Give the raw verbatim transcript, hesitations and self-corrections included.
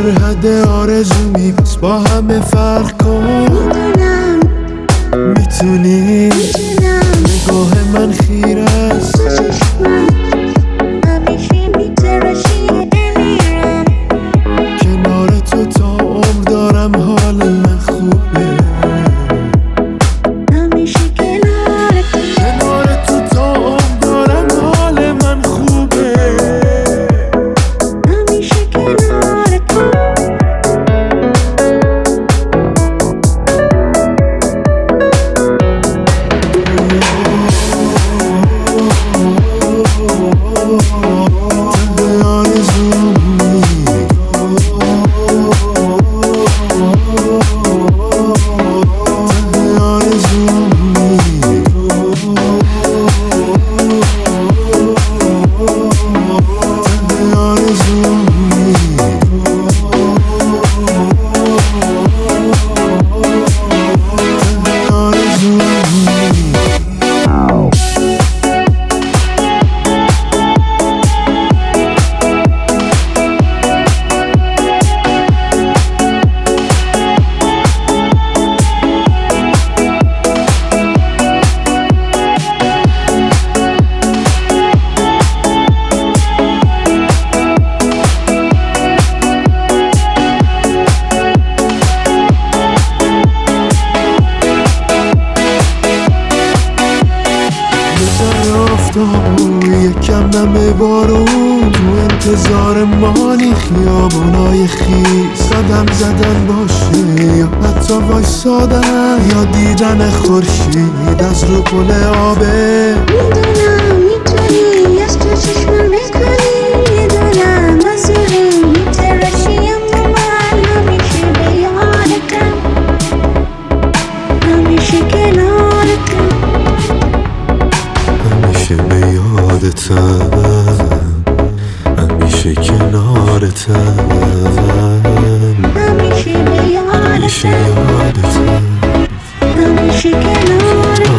در حد آرزومی، پس با همه فرق کن. میدونم میتونی میتونم نگاه من خیره است، تو چشمم همیشه میتراشی بمیرم. کنار تو تا عمر دارم حال من خوبه. همیشه کنار تو کنار تو تا عمر دارم حال من خوبه. همیشه کنار تو یکم نم بارون تو انتظار مانی، خیابونای خیس قدم زدن باشه یا حتی وایسادن یا دیدن خورشید از رو پل آبه. میدونم میتونی از تو چشمم بکنی، میدونم مسئولی میتراشی اما من همیشه به یادتم، همیشه کنارتم. همیشه به یادتم، همیشه کنارتم، همیشه به همیشه یادتم، یادتم، همیشه کنارتم.